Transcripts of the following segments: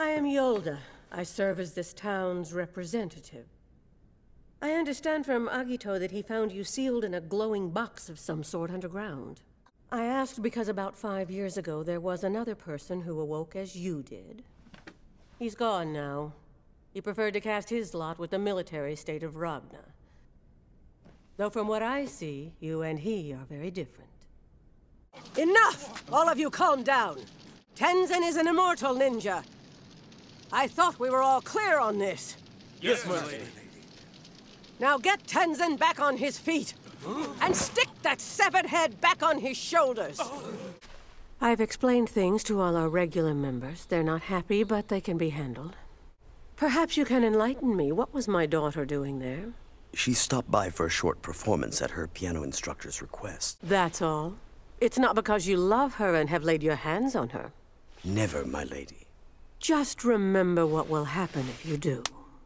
I am Yolda. I serve as this town's representative. I understand from Agito that he found you sealed in a glowing box of some sort underground. I asked because about 5 years ago there was another person who awoke as you did. He's gone now. He preferred to cast his lot with the military state of Ragna. Though from what I see, you and he are very different. Enough! All of you calm down. Tenzin is an immortal ninja. I thought we were all clear on this. Yes, my lady. Now get Tenzin back on his feet. And stick that severed head back on his shoulders. I've explained things to all our regular members. They're not happy, but they can be handled. Perhaps you can enlighten me. What was my daughter doing there? She stopped by for a short performance at her piano instructor's request. That's all? It's not because you love her and have laid your hands on her? Never, my lady. Just remember what will happen if you do.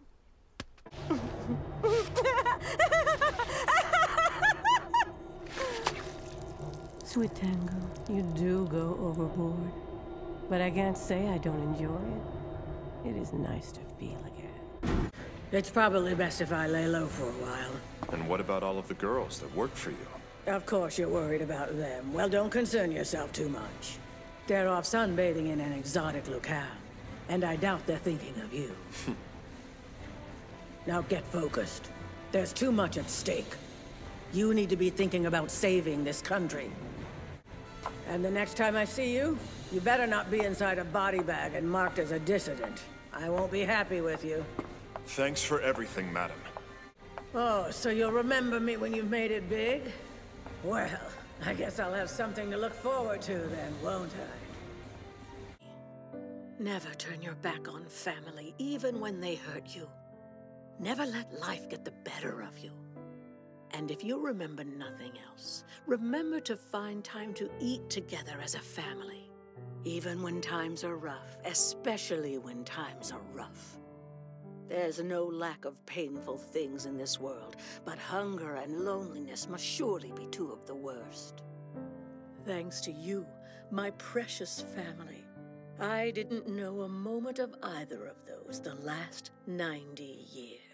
Sweet Tango, you do go overboard. But I can't say I don't enjoy it. It is nice to feel again. It's probably best if I lay low for a while. And what about all of the girls that work for you? Of course you're worried about them. Well, don't concern yourself too much. They're off sunbathing in an exotic locale. And I doubt they're thinking of you. Now get focused. There's too much at stake. You need to be thinking about saving this country. And the next time I see you, you better not be inside a body bag and marked as a dissident. I won't be happy with you. Thanks for everything, madam. Oh, so you'll remember me when you've made it big? Well, I guess I'll have something to look forward to then, won't I? Never turn your back on family, even when they hurt you. Never let life get the better of you. And if you remember nothing else, remember to find time to eat together as a family. Even when times are rough, especially when times are rough. There's no lack of painful things in this world, but hunger and loneliness must surely be two of the worst. Thanks to you, my precious family, I didn't know a moment of either of those the last 90 years.